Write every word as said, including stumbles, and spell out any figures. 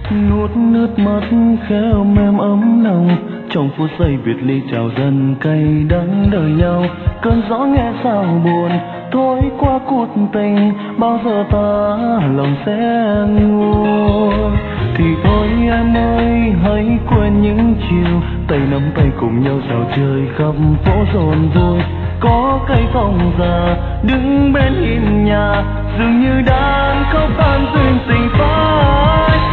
nuốt nước mắt khéo mềm ấm lòng, trong phút giây biệt ly chào dần cay đắng đời nhau. Cơn gió nghe sao buồn thổi qua cuộc tình, bao giờ ta lòng sẽ nguôi. Thì thôi em ơi hãy quên những chiều tay nắm tay cùng nhau dạo chơi khắp phố rộn vui. Có cây thông già đứng bên hiên nhà, dường như đang khóc than duyên tình phai.